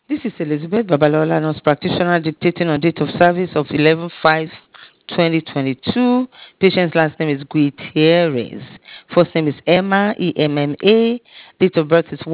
This is Elizabeth Babalola, nurse practitioner, dictating on date of service of 11/5/2022. Patient's last name is Gutierrez. First name is Emma, EMMA. Date of birth is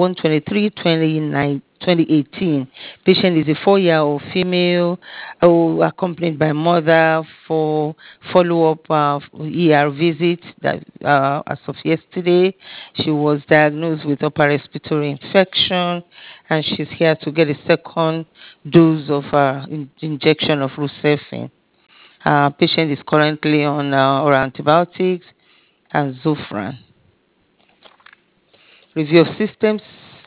1/23/2018. Patient is a 4-year-old female accompanied by mother for follow-up ER visit that as of yesterday. She was diagnosed with upper respiratory infection, and she's here to get a second dose of injection of Rucefin. Patient is currently on oral antibiotics and Zofran. Review of systems,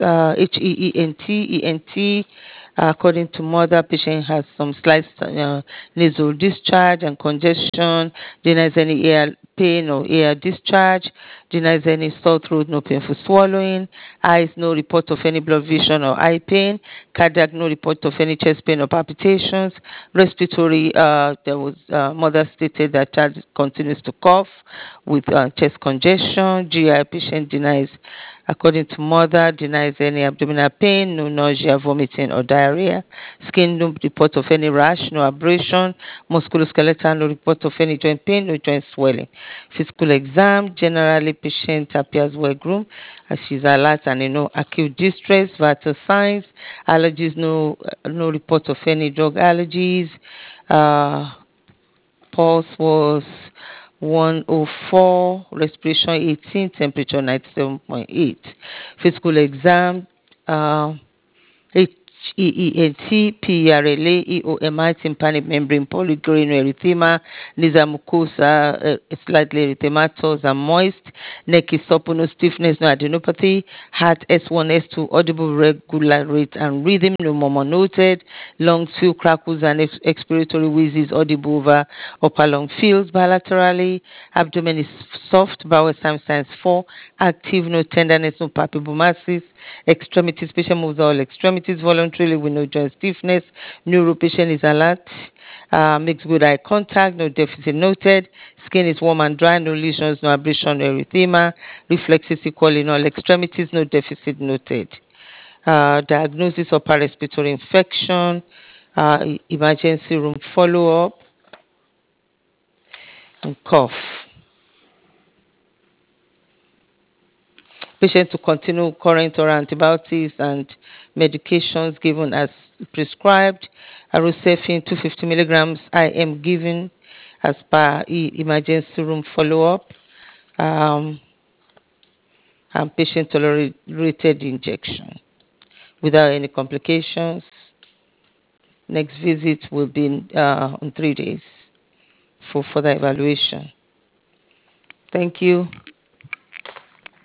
HEENT. According to mother, patient has some slight nasal discharge and congestion, denies any ear pain or ear discharge, denies any sore throat, no painful swallowing, eyes, no report of any blood vision or eye pain, cardiac, no report of any chest pain or palpitations, respiratory, there was mother stated that child continues to cough with chest congestion, GI patient denies. According to mother, denies any abdominal pain, no nausea, vomiting, or diarrhea. Skin, no report of any rash, no abrasion. Musculoskeletal, no report of any joint pain, no joint swelling. Physical exam, generally patient appears well groomed as she's alert and no acute distress. Vital signs, allergies, no report of any drug allergies. Uh, Pulse was 104, respiration 18, temperature 97.8. Physical exam, uh, HEENT, PRLA, EOMI, tympanic membrane polygonal erythema, nasal mucosa, slightly erythematous and moist, neck is supple, no stiffness, no adenopathy, heart S1, S2, audible regular rate and rhythm, no murmur noted, lungs feel crackles and expiratory wheezes audible over upper lung fields bilaterally, abdomen is soft, bowel signs 4, active, no tenderness, no palpable masses, extremities, patient moves all extremities voluntarily with no joint stiffness, neuro patient is alert, makes good eye contact, no deficit noted, skin is warm and dry, no lesions, no abrasion, no erythema, reflexes equal in all extremities, no deficit noted. Diagnosis of upper respiratory infection, emergency room follow-up, and cough. Patient to continue current oral antibiotics and medications given as prescribed. Arosefin 250 milligrams IM given as per emergency room follow-up. Um, and patient tolerated injection without any complications. Next visit will be in 3 days for further evaluation. Thank you.